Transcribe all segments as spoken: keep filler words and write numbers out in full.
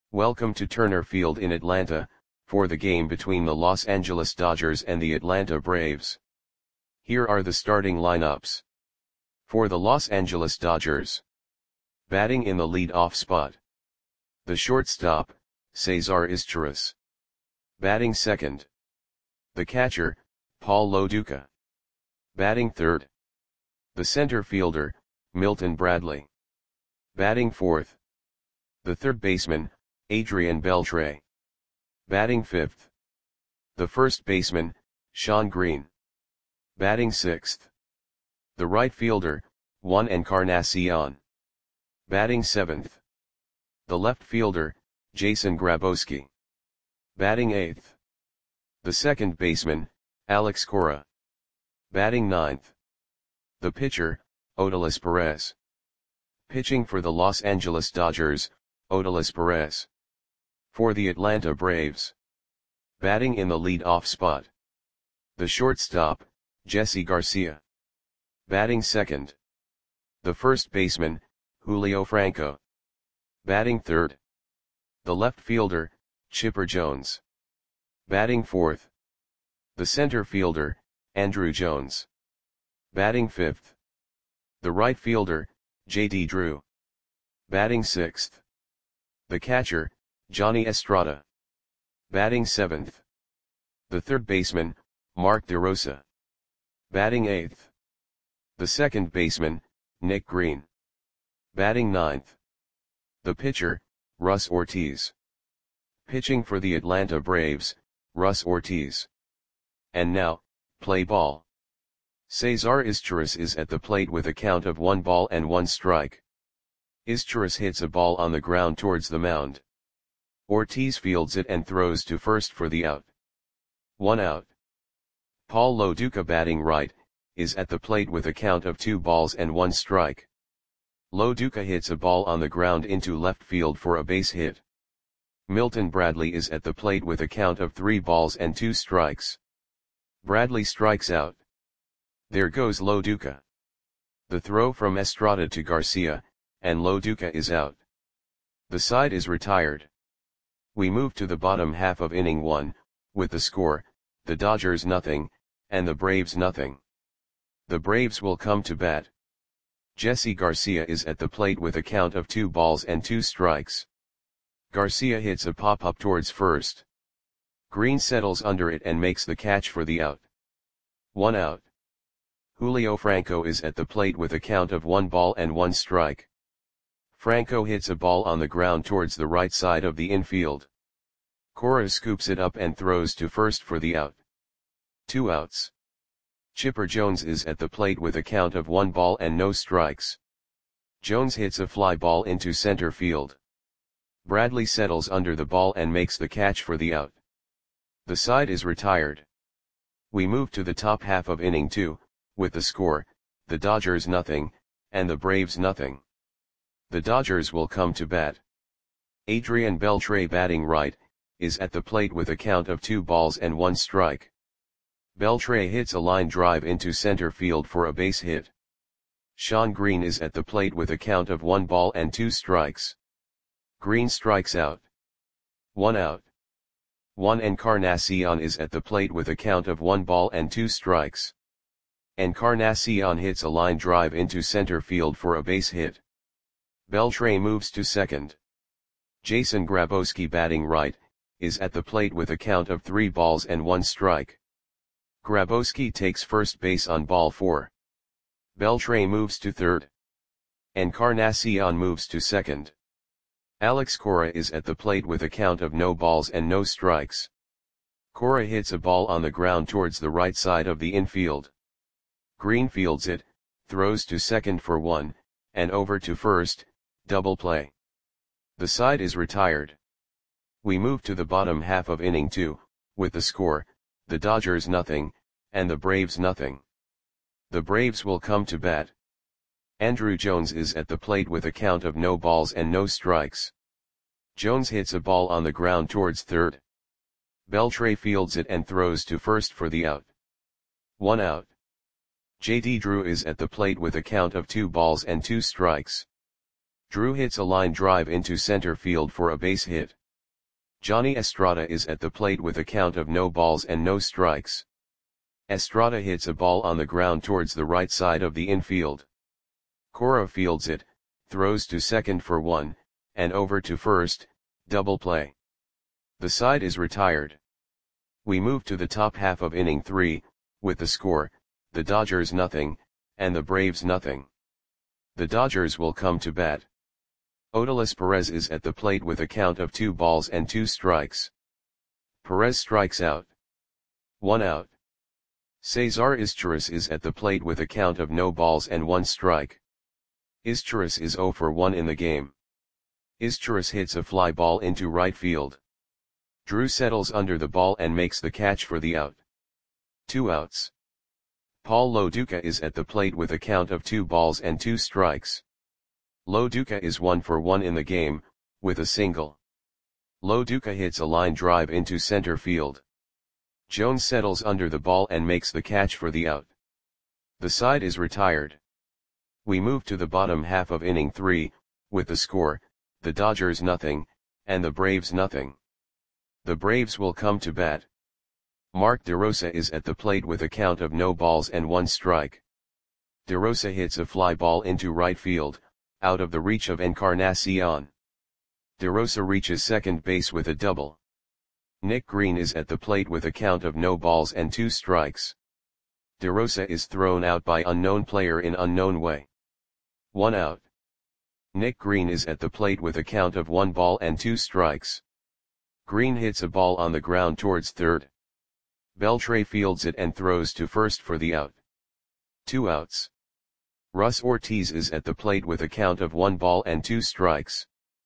Welcome to Turner Field in Atlanta, for the game between the Los Angeles Dodgers and the Atlanta Braves. Here are the starting lineups. For the Los Angeles Dodgers. Batting in the lead-off spot. The shortstop, Cesar Izturis. Batting second. The catcher, Paul Lo Duca. Batting third. The center fielder, Milton Bradley. Batting fourth. The third baseman, Adrian Beltre. Batting fifth. The first baseman, Shawn Green. Batting sixth. The right fielder, Juan Encarnacion. Batting seventh. The left fielder, Jason Grabowski. Batting eighth. The second baseman, Alex Cora. Batting ninth. The pitcher, Odalis Perez. Pitching for the Los Angeles Dodgers, Odalis Perez. For the Atlanta Braves. Batting in the lead-off spot. The shortstop, Jesse Garcia. Batting second. The first baseman, Julio Franco. Batting third. The left fielder, Chipper Jones. Batting fourth. The center fielder, Andruw Jones. Batting fifth. The right fielder, J D Drew. Batting sixth. The catcher, Johnny Estrada. Batting seventh. The third baseman, Mark DeRosa. Batting eighth. The second baseman, Nick Green. Batting ninth. The pitcher, Russ Ortiz. Pitching for the Atlanta Braves, Russ Ortiz. And now, play ball. Cesar Izturis is at the plate with a count of one ball and one strike. Izturis hits a ball on the ground towards the mound. Ortiz fields it and throws to first for the out. One out. Paul Lo Duca, batting right, is at the plate with a count of two balls and one strike. Lo Duca hits a ball on the ground into left field for a base hit. Milton Bradley is at the plate with a count of three balls and two strikes. Bradley strikes out. There goes Lo Duca. The throw from Estrada to Garcia, and Lo Duca is out. The side is retired. We move to the bottom half of inning one, with the score, the Dodgers nothing, and the Braves nothing. The Braves will come to bat. Jesse Garcia is at the plate with a count of two balls and two strikes. Garcia hits a pop-up towards first. Green settles under it and makes the catch for the out. One out. Julio Franco is at the plate with a count of one ball and one strike. Franco hits a ball on the ground towards the right side of the infield. Cora scoops it up and throws to first for the out. Two outs. Chipper Jones is at the plate with a count of one ball and no strikes. Jones hits a fly ball into center field. Bradley settles under the ball and makes the catch for the out. The side is retired. We move to the top half of inning two, with the score, the Dodgers nothing, and the Braves nothing. The Dodgers will come to bat. Adrian Beltre, batting right, is at the plate with a count of two balls and one strike. Beltre hits a line drive into center field for a base hit. Shawn Green is at the plate with a count of one ball and two strikes. Green strikes out. One out. Juan Encarnacion is at the plate with a count of one ball and two strikes. Encarnacion hits a line drive into center field for a base hit. Beltre moves to second. Jason Grabowski, batting right, is at the plate with a count of three balls and one strike. Grabowski takes first base on ball four. Beltre moves to third. Encarnacion moves to second. Alex Cora is at the plate with a count of no balls and no strikes. Cora hits a ball on the ground towards the right side of the infield. Green fields it, throws to second for one, and over to first, double play. The side is retired. We move to the bottom half of inning two, with the score, the Dodgers nothing, and the Braves nothing. The Braves will come to bat. Andruw Jones is at the plate with a count of no balls and no strikes. Jones hits a ball on the ground towards third. Beltre fields it and throws to first for the out. One out. J D Drew is at the plate with a count of two balls and two strikes. Drew hits a line drive into center field for a base hit. Johnny Estrada is at the plate with a count of no balls and no strikes. Estrada hits a ball on the ground towards the right side of the infield. Cora fields it, throws to second for one, and over to first, double play. The side is retired. We move to the top half of inning three, with the score, the Dodgers nothing, and the Braves nothing. The Dodgers will come to bat. Odalis Perez is at the plate with a count of two balls and two strikes. Perez strikes out. One out. Cesar Izturis is at the plate with a count of no balls and one strike. Izturis is zero for one in the game. Izturis hits a fly ball into right field. Drew settles under the ball and makes the catch for the out. Two outs. Paul Loduca is at the plate with a count of two balls and two strikes. Loduca is one for one in the game, with a single. Loduca hits a line drive into center field. Jones settles under the ball and makes the catch for the out. The side is retired. We move to the bottom half of inning three, with the score, the Dodgers nothing, and the Braves nothing. The Braves will come to bat. Mark DeRosa is at the plate with a count of no balls and one strike. DeRosa hits a fly ball into right field, out of the reach of Encarnacion. DeRosa reaches second base with a double. Nick Green is at the plate with a count of no balls and two strikes. DeRosa is thrown out by unknown player in unknown way. One out. Nick Green is at the plate with a count of one ball and two strikes. Green hits a ball on the ground towards third. Beltre fields it and throws to first for the out. Two outs. Russ Ortiz is at the plate with a count of one ball and two strikes.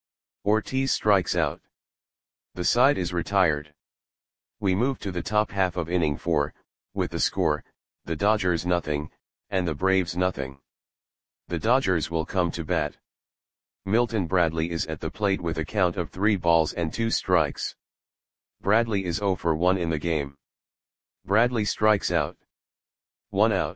Ortiz strikes out. The side is retired. We move to the top half of inning four, with the score, the Dodgers nothing, and the Braves nothing. The Dodgers will come to bat. Milton Bradley is at the plate with a count of three balls and two strikes. Bradley is zero for one in the game. Bradley strikes out. One out.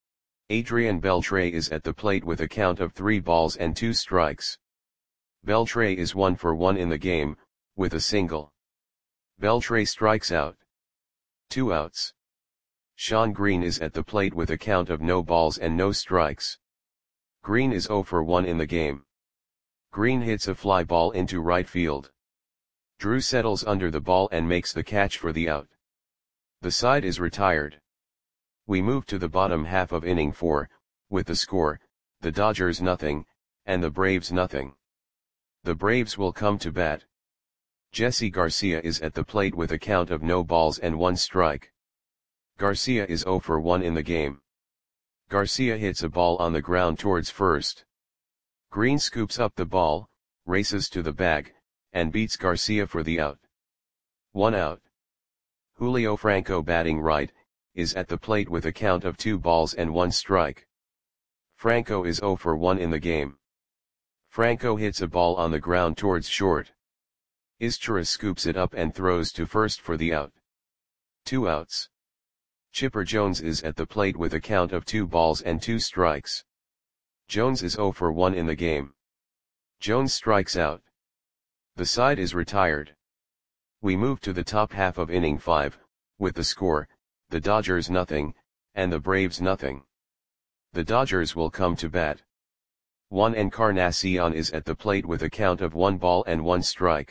Adrian Beltre is at the plate with a count of three balls and two strikes. Beltre is one for one in the game, with a single. Beltre strikes out. Two outs. Sean Green is at the plate with a count of no balls and no strikes. Green is zero for one in the game. Green hits a fly ball into right field. Drew settles under the ball and makes the catch for the out. The side is retired. We move to the bottom half of inning four, with the score, the Dodgers nothing, and the Braves nothing. The Braves will come to bat. Jesse Garcia is at the plate with a count of no balls and one strike. Garcia is zero for one in the game. Garcia hits a ball on the ground towards first. Green scoops up the ball, races to the bag, and beats Garcia for the out. One out. Julio Franco batting right, is at the plate with a count of two balls and one strike. Franco is zero for one in the game. Franco hits a ball on the ground towards short. Izturis scoops it up and throws to first for the out. Two outs. Chipper Jones is at the plate with a count of two balls and two strikes. Jones is zero for one in the game. Jones strikes out. The side is retired. We move to the top half of inning five, with the score, the Dodgers nothing, and the Braves nothing. The Dodgers will come to bat. Juan Encarnacion is at the plate with a count of one ball and one strike.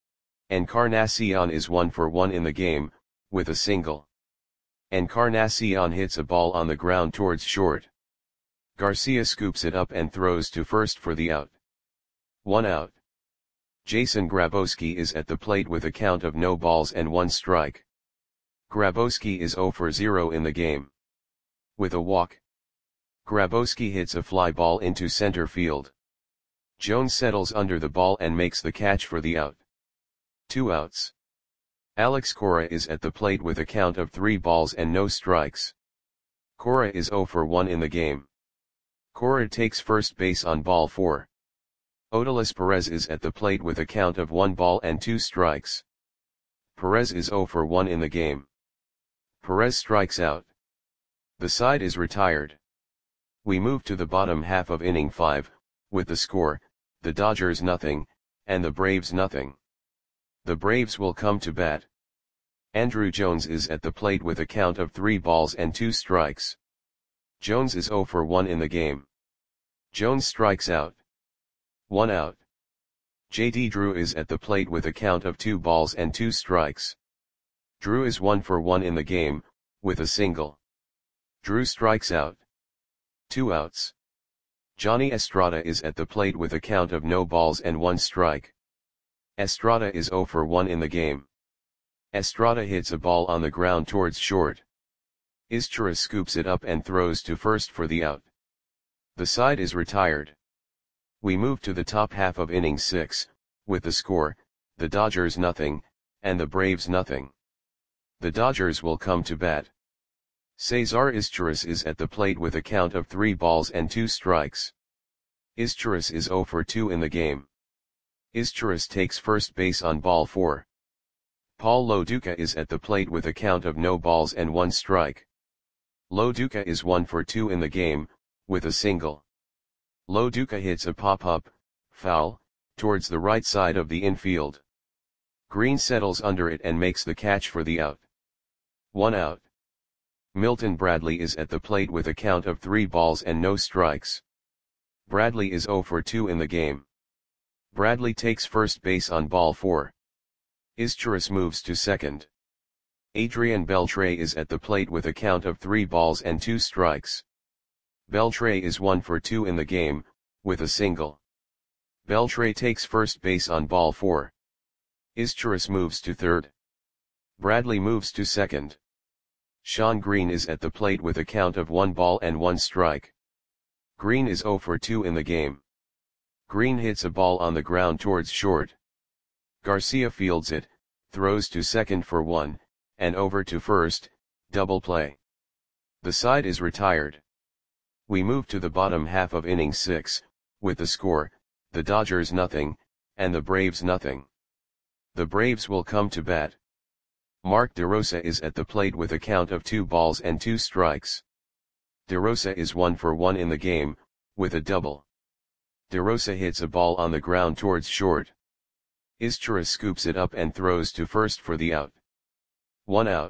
Encarnacion is one for one in the game, with a single. Encarnacion hits a ball on the ground towards short. Garcia scoops it up and throws to first for the out. One out. Jason Grabowski is at the plate with a count of no balls and one strike. Grabowski is zero for zero in the game. With a walk. Grabowski hits a fly ball into center field. Jones settles under the ball and makes the catch for the out. Two outs. Alex Cora is at the plate with a count of three balls and no strikes. Cora is zero for one in the game. Cora takes first base on ball four. Odalis Perez is at the plate with a count of one ball and two strikes. Perez is zero for one in the game. Perez strikes out. The side is retired. We move to the bottom half of inning five, with the score, the Dodgers nothing, and the Braves nothing. The Braves will come to bat. Andruw Jones is at the plate with a count of three balls and two strikes. Jones is oh for one in the game. Jones strikes out. One out. J D Drew is at the plate with a count of two balls and two strikes. Drew is one for one in the game, with a single. Drew strikes out. Two outs. Johnny Estrada is at the plate with a count of no balls and one strike. Estrada is oh for one in the game. Estrada hits a ball on the ground towards short. Izturis scoops it up and throws to first for the out. The side is retired. We move to the top half of inning six, with the score, the Dodgers nothing, and the Braves nothing. The Dodgers will come to bat. Cesar Izturis is at the plate with a count of three balls and two strikes. Izturis is oh for two in the game. Izturis takes first base on ball four. Paul Loduca is at the plate with a count of no balls and one strike. Loduca is one for two in the game, with a single. Loduca hits a pop-up, foul, towards the right side of the infield. Green settles under it and makes the catch for the out. One out. Milton Bradley is at the plate with a count of three balls and no strikes. Bradley is oh for two in the game. Bradley takes first base on ball four. Izturis moves to second. Adrian Beltre is at the plate with a count of three balls and two strikes. Beltre is one for two in the game, with a single. Beltre takes first base on ball four. Izturis moves to third. Bradley moves to second. Sean Green is at the plate with a count of one ball and one strike. Green is oh for two in the game. Green hits a ball on the ground towards short. Garcia fields it, throws to second for one, and over to first, double play. The side is retired. We move to the bottom half of inning six, with the score, the Dodgers nothing, and the Braves nothing. The Braves will come to bat. Mark DeRosa is at the plate with a count of two balls and two strikes. DeRosa is one for one in the game, with a double. DeRosa hits a ball on the ground towards short. Izturis scoops it up and throws to first for the out. One out.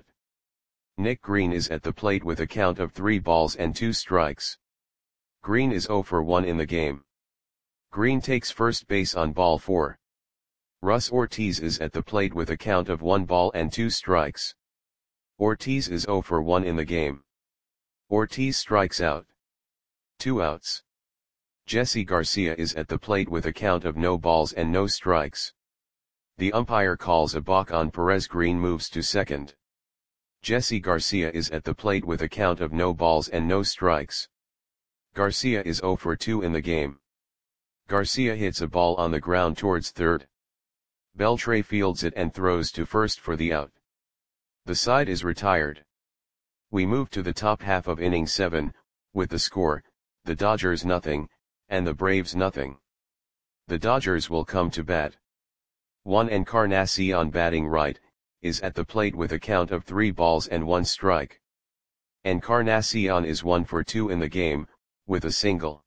Nick Green is at the plate with a count of three balls and two strikes. Green is oh for one in the game. Green takes first base on ball four. Russ Ortiz is at the plate with a count of one ball and two strikes. Ortiz is oh for one in the game. Ortiz strikes out. Two outs. Jesse Garcia is at the plate with a count of no balls and no strikes. The umpire calls a balk on Perez. Green moves to second. Jesse Garcia is at the plate with a count of no balls and no strikes. Garcia is oh for two in the game. Garcia hits a ball on the ground towards third. Beltre fields it and throws to first for the out. The side is retired. We move to the top half of inning seven, with the score, the Dodgers nothing, and the Braves nothing. The Dodgers will come to bat. Juan Encarnacion, batting right, is at the plate with a count of three balls and one strike. Encarnacion is one for two in the game, with a single.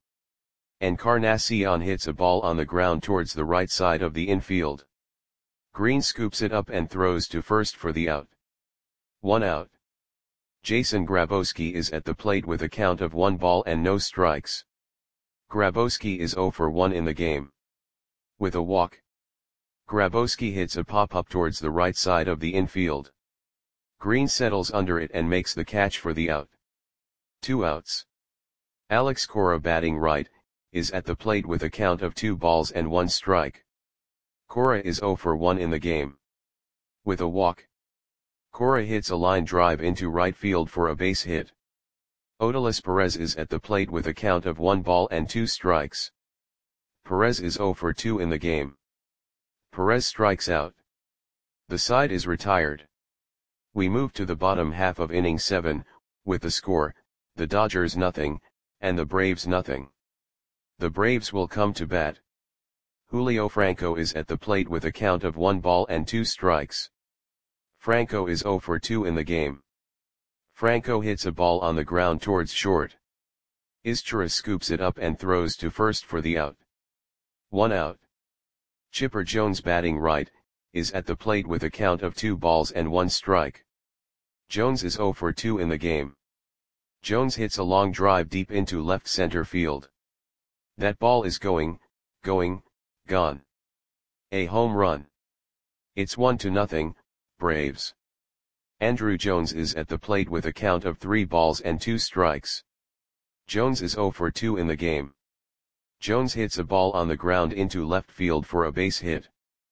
Encarnacion hits a ball on the ground towards the right side of the infield. Green scoops it up and throws to first for the out. One out. Jason Grabowski is at the plate with a count of one ball and no strikes. Grabowski is oh for one in the game. With a walk. Grabowski hits a pop-up towards the right side of the infield. Green settles under it and makes the catch for the out. Two outs. Alex Cora, batting right, is at the plate with a count of two balls and one strike. Cora is oh for one in the game. With a walk. Cora hits a line drive into right field for a base hit. Odalis Perez is at the plate with a count of one ball and two strikes. Perez is oh for two in the game. Perez strikes out. The side is retired. We move to the bottom half of inning seven, with the score, the Dodgers nothing, and the Braves nothing. The Braves will come to bat. Julio Franco is at the plate with a count of one ball and two strikes. Franco is oh for two in the game. Franco hits a ball on the ground towards short. Izturis scoops it up and throws to first for the out. One out. Chipper Jones batting right, is at the plate with a count of two balls and one strike. Jones is oh for two in the game. Jones hits a long drive deep into left center field. That ball is going, going, gone. A home run. It's one to nothing, Braves. Andruw Jones is at the plate with a count of three balls and two strikes. Jones is oh for two in the game. Jones hits a ball on the ground into left field for a base hit.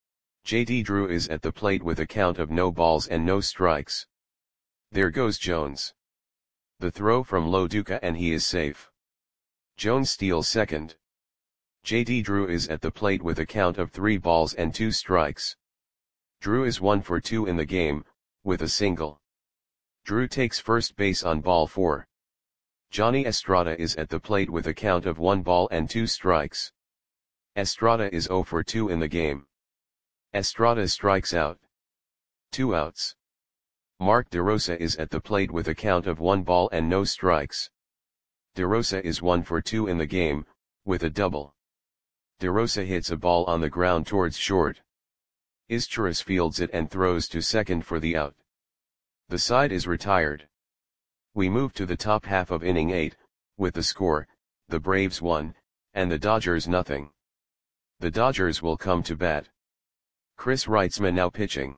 J D Drew is at the plate with a count of no balls and no strikes. There goes Jones. The throw from Lo Duca and he is safe. Jones steals second. J D Drew is at the plate with a count of three balls and two strikes. Drew is one for two in the game, with a single. Drew takes first base on ball four. Johnny Estrada is at the plate with a count of one ball and two strikes. Estrada is oh for two in the game. Estrada strikes out. Two outs. Mark DeRosa is at the plate with a count of one ball and no strikes. DeRosa is one for two in the game, with a double. DeRosa hits a ball on the ground towards short. Izturis fields it and throws to second for the out. The side is retired. We move to the top half of inning eight, with the score, the Braves one, and the Dodgers nothing. The Dodgers will come to bat. Chris Reitzma now pitching.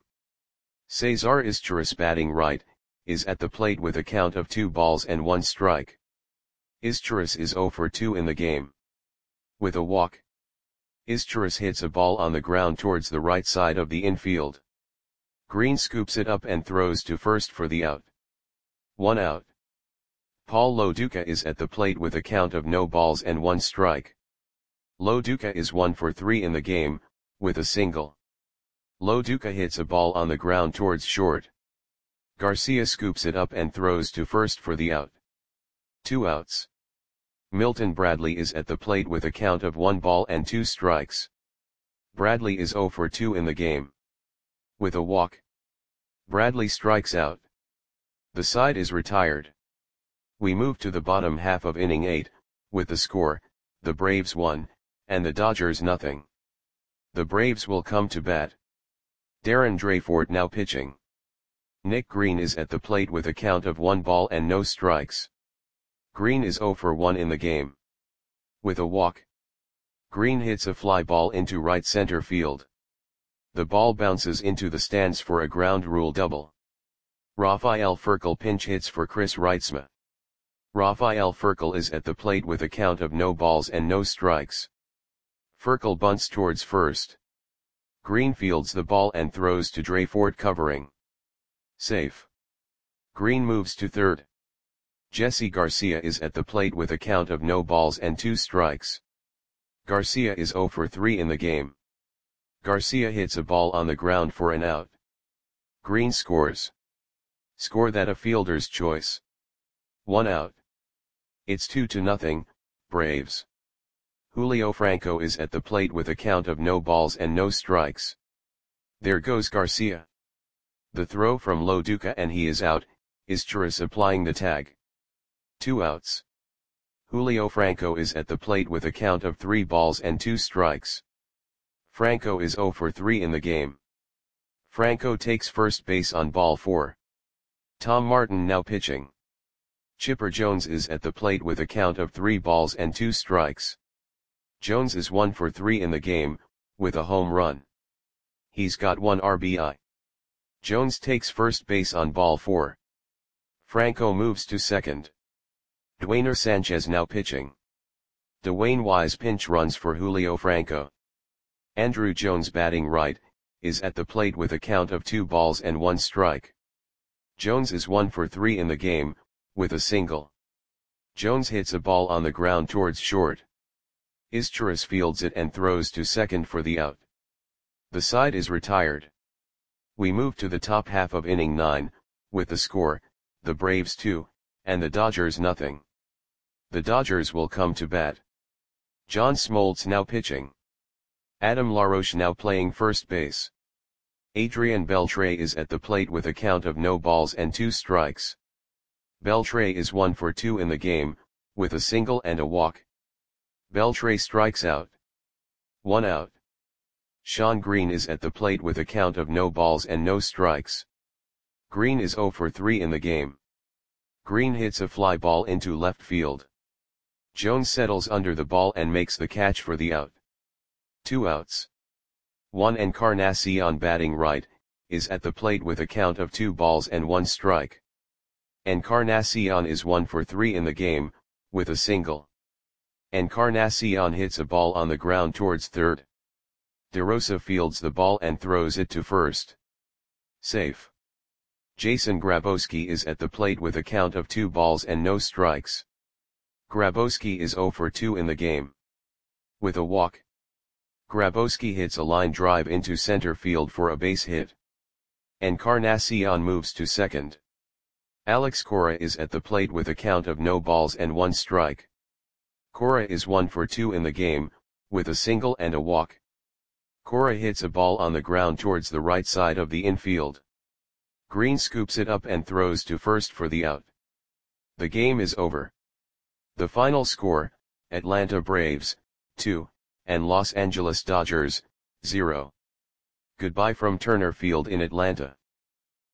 Cesar Izturis batting right, is at the plate with a count of two balls and one strike. Izturis is oh for two in the game. With a walk. Izturis hits a ball on the ground towards the right side of the infield. Green scoops it up and throws to first for the out. One out. Paul Lo Duca is at the plate with a count of no balls and one strike. Lo Duca is one for three in the game, with a single. Lo Duca hits a ball on the ground towards short. Garcia scoops it up and throws to first for the out. Two outs. Milton Bradley is at the plate with a count of one ball and two strikes. Bradley is oh for two in the game. With a walk. Bradley strikes out. The side is retired. We move to the bottom half of inning eight, with the score, the Braves one, and the Dodgers nothing. The Braves will come to bat. Darren Dreyfort now pitching. Nick Green is at the plate with a count of one ball and no strikes. Green is oh for one in the game. With a walk. Green hits a fly ball into right center field. The ball bounces into the stands for a ground rule double. Rafael Furcal pinch hits for Chris Reitzma. Rafael Furcal is at the plate with a count of no balls and no strikes. Furcal bunts towards first. Green fields the ball and throws to Dreyfort covering. Safe. Green moves to third. Jesse Garcia is at the plate with a count of no balls and two strikes. Garcia is oh for three in the game. Garcia hits a ball on the ground for an out. Green scores. Score that a fielder's choice. One out. It's two to nothing, Braves. Julio Franco is at the plate with a count of no balls and no strikes. There goes Garcia. The throw from Lo Duca and he is out, Izturis applying the tag. Two outs. Julio Franco is at the plate with a count of three balls and two strikes. Franco is oh for three in the game. Franco takes first base on ball four. Tom Martin now pitching. Chipper Jones is at the plate with a count of three balls and two strikes. Jones is one for three in the game, with a home run. He's got one R B I. Jones takes first base on ball four. Franco moves to second. Dwayner Sanchez now pitching. Dwayne Wise pinch runs for Julio Franco. Andruw Jones batting right, is at the plate with a count of two balls and one strike. Jones is one for three in the game, with a single. Jones hits a ball on the ground towards short. Izturis fields it and throws to second for the out. The side is retired. We move to the top half of inning nine, with the score, the Braves two, and the Dodgers nothing. The Dodgers will come to bat. John Smoltz now pitching. Adam LaRoche now playing first base. Adrian Beltre is at the plate with a count of no balls and two strikes. Beltre is one for two in the game, with a single and a walk. Beltre strikes out. one out. Shawn Green is at the plate with a count of no balls and no strikes. Green is zero for three in the game. Green hits a fly ball into left field. Jones settles under the ball and makes the catch for the out. Two outs. Juan Encarnacion, batting right, is at the plate with a count of two balls and one strike. Encarnacion is one for three in the game, with a single. Encarnacion hits a ball on the ground towards third. DeRosa fields the ball and throws it to first. Safe. Jason Grabowski is at the plate with a count of two balls and no strikes. Grabowski is zero for two in the game. With a walk. Grabowski hits a line drive into center field for a base hit. Encarnacion moves to second. Alex Cora is at the plate with a count of no balls and one strike. Cora is one for two in the game, with a single and a walk. Cora hits a ball on the ground towards the right side of the infield. Green scoops it up and throws to first for the out. The game is over. The final score, Atlanta Braves, two, and Los Angeles Dodgers, zero. Goodbye from Turner Field in Atlanta.